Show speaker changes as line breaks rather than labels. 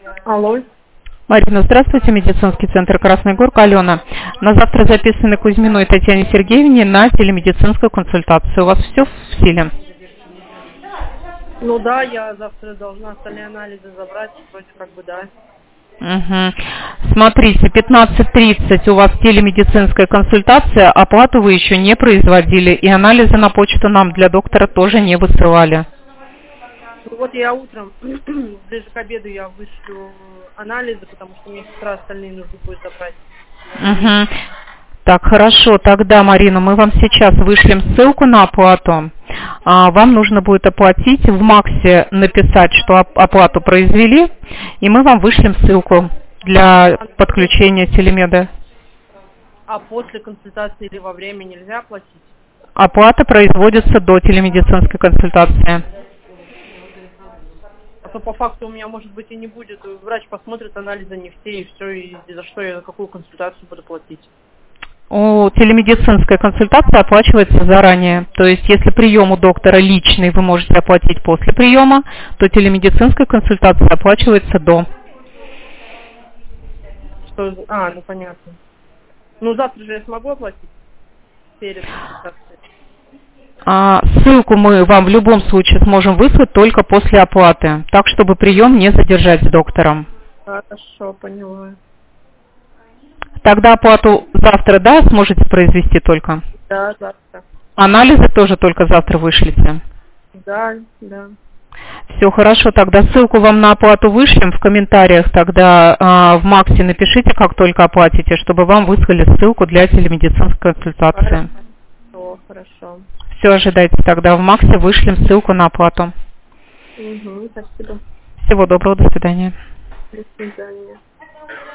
Алло.
Марина, здравствуйте, медицинский центр Красная Горка, Алена. На завтра записаны Кузьминой Татьяне Сергеевне на телемедицинскую консультацию. У вас все в силе?
Ну да, я завтра должна остальные анализы забрать, вроде как бы да.
Угу. Смотрите, 15:30 у вас телемедицинская консультация, оплату вы еще не производили, и анализы на почту нам для доктора тоже не высылали.
Ну вот я утром, ближе к обеду я вышлю анализы, потому что мне с утра остальные нужно будет забрать.
Угу. Так, хорошо, тогда, Марина, мы вам сейчас вышлем ссылку на оплату. Вам нужно будет оплатить, в МАКСе написать, что оплату произвели, и мы вам вышлем ссылку для подключения телемеда.
А после консультации или во время нельзя оплатить?
Оплата производится до телемедицинской консультации.
А то по факту у меня, может быть, и не будет. Врач посмотрит анализы не все, и все, и за что я какую консультацию буду платить.
Телемедицинская консультация оплачивается заранее. То есть, если прием у доктора личный, вы можете оплатить после приема, то телемедицинская консультация оплачивается до.
Ну понятно. Ну завтра же я смогу оплатить перед консультацией.
Ссылку мы вам в любом случае сможем выслать только после оплаты, так чтобы прием не задержать с доктором.
Хорошо, поняла.
Тогда оплату завтра, да, сможете произвести только?
Да, завтра.
Анализы тоже только завтра вышлите?
Да.
Все хорошо, тогда ссылку вам на оплату вышлем, в комментариях тогда в МАКСе напишите, как только оплатите, чтобы вам выслали ссылку для телемедицинской консультации.
Хорошо.
Все, ожидайте тогда в МАКСе, вышлем ссылку на оплату.
Спасибо.
Всего доброго, до свидания.
До свидания.